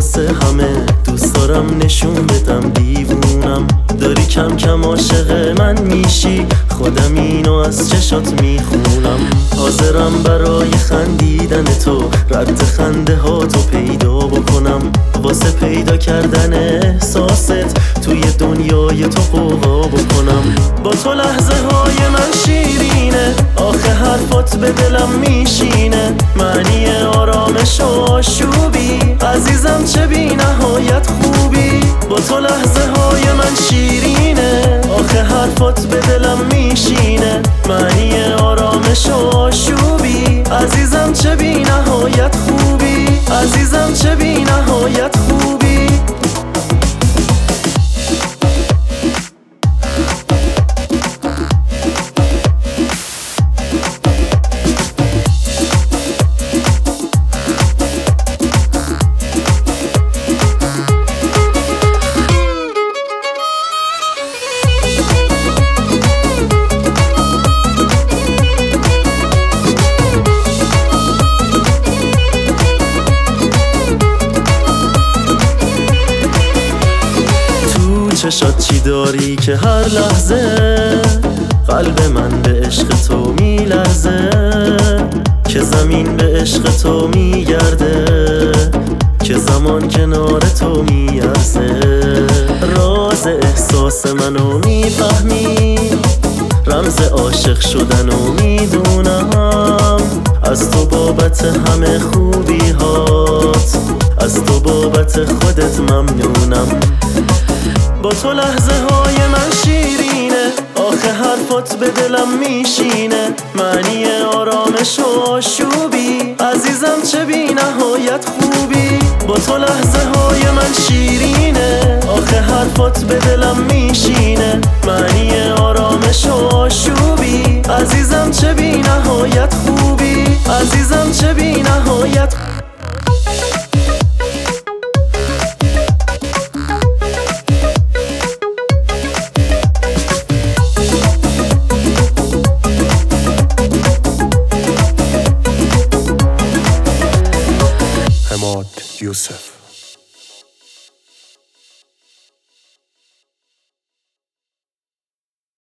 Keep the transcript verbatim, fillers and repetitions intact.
واسه همه دوست دارم نشون بدم دیوونم داری، کم کم عاشق من میشی، خودم اینو از چشات میخونم. حاضرم برای خندیدن تو رد خنده ها تو پیدا بکنم، واسه پیدا کردن احساست توی دنیای تو قوا بکنم. با تو لحظه های من شیرینه، آخه حرفات به دلم میشینه، معنی آرامش و آشوبی، عزیزم چه بی نهایت خوبی. با تو لحظه های من شیرینه، آخه حرفات به دلم میشینه، معنی آرامش و آشوبی، عزیزم چه بی نهایت خوبی، عزیزم چه بی نهایت خوبی. چشات چی داری که هر لحظه قلب من به عشق تو میلرزه، که زمین به عشق تو میگرده، که زمان کنار تو میارزه. راز احساس منو میفهمی، رمز عاشق شدنو میدونم، از تو بابت همه خوبی هات، از تو بابت خودت ممنونم. با تو لحظه های من شیرینه، آخه حرفات به دلم میشینه، معنی آرامش و آشوبی، عزیزم چه بی نهایت خوبی. با تو لحظه های من شیرینه، آخه حرفات به دلم میشینه، معنی آرامش و آشوبی، عزیزم چه بی نهایت خوبی، عزیزم چه بی نهایت خوبی.